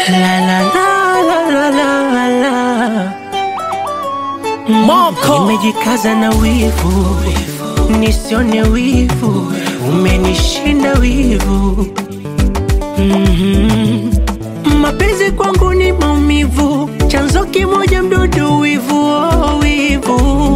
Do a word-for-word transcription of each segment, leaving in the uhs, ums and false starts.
La la la la la la la. Moko Nimejikaza na wivu, nisione wivu, umenishinda wivu. mm-hmm. Mapenzi kwangu ni maumivu, chanzo kimoja mdudu wivu, oh, wivu.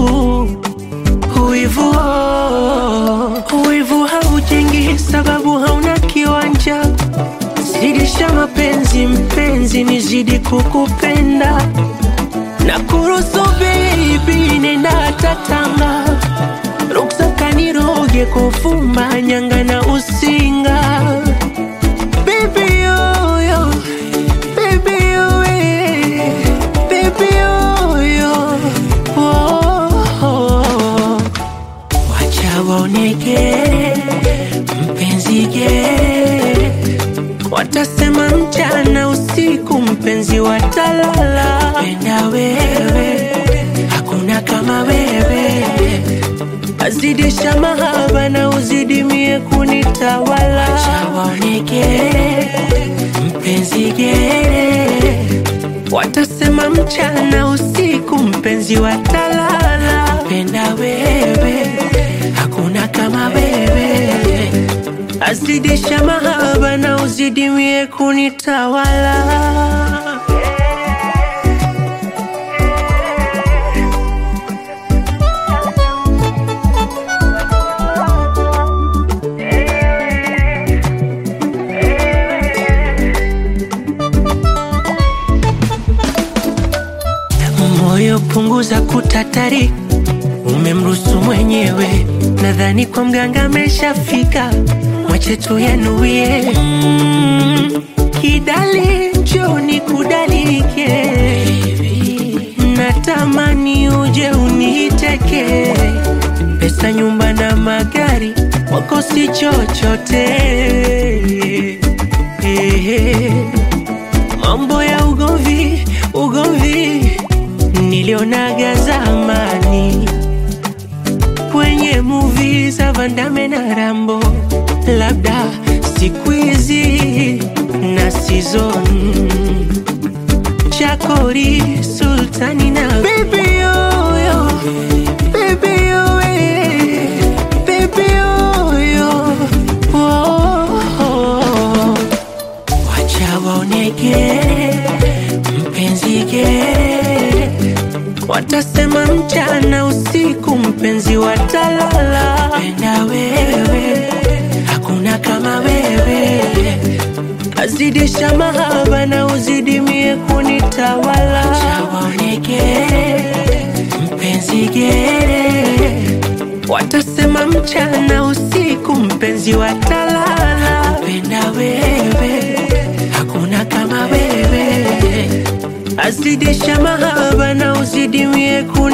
Wivu, oh. Wivu haujengi sababu hauna kiwanja. Zidisha mapenzi mpenzi, nizidi kukupenda. Na kuruhusu baby, nenda tatanga. Ruksa kaniroge kufumba nyanga na usinga. Baby yo yo, baby yo eh, baby yo yo, oh, oh. Wacha waoneke mpenzi ge, watasema mchana usiku mpenzi watalala. Penda wewe, hakuna kama wewe. Azidisha mahaba na uzidimie kunitawala. Acha waoneke mpenzi gere, watasema mchana usiku mpenzi watalala. Penda wewe, hakuna kama wewe. Azidisha mahaba na uzidimie kunitawala. Moyo punguza kutatari, umemruhusu mwenyewe. Nadhani kwa mganga ameshafika, mwache tu yanuie. mm, Kidali njoo nikudalike, natamani uje uniteke. Pesa, nyumba na magari, wako si chochote. Mambo ya ugomvi, ugomvi nilionaga zamani kwenye movie za Van Damme na Rambo. Labda siku hizi na season Chakori, Sultani na baby yo yo, baby yo eh, baby yo yo, oh, oh. Wacha waoneke mpenzi gere, watasema mchana usiku mpenzi watalala. Penda wewe, hakuna kama wewe. Azidisha mahaba na uzidimie kunitawala. Acha waoneke mpenzi gere, watasema mchana usiku mpenzi watalala. Penda wewe, hakuna kama wewe. Azidisha mahaba na uzidimie kunitawala.